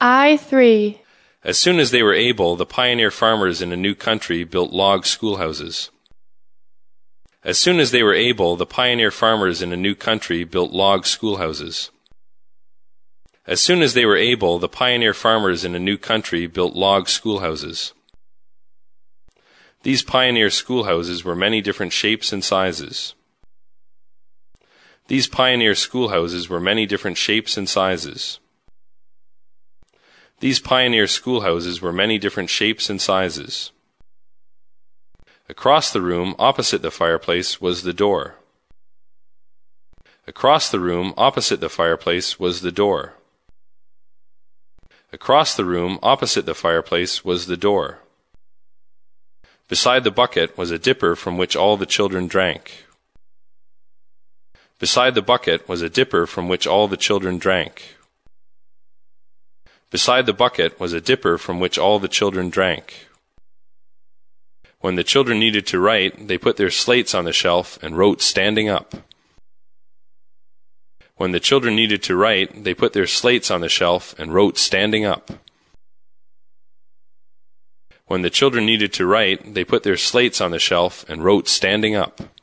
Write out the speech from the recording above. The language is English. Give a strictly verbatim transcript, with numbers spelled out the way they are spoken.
I three. As soon as they were able, the pioneer farmers in a new country built log schoolhouses. As soon as they were able, the pioneer farmers in a new country built log schoolhouses. As soon as they were able, the pioneer farmers in a new country built log schoolhouses. These pioneer schoolhouses were many different shapes and sizes. These pioneer schoolhouses were many different shapes and sizes. These pioneer schoolhouses were many different shapes and sizes. Across the room, opposite the fireplace, was the door. Across the room, opposite the fireplace, was the door. Across the room, opposite the fireplace, was the door. Beside the bucket was a dipper from which all the children drank. Beside the bucket was a dipper from which all the children drank. Beside the bucket was a dipper from which all the children drank. When the children needed to write, they put their slates on the shelf and wrote standing up. When the children needed to write, they put their slates on the shelf and wrote standing up. When the children needed to write, they put their slates on the shelf and wrote standing up.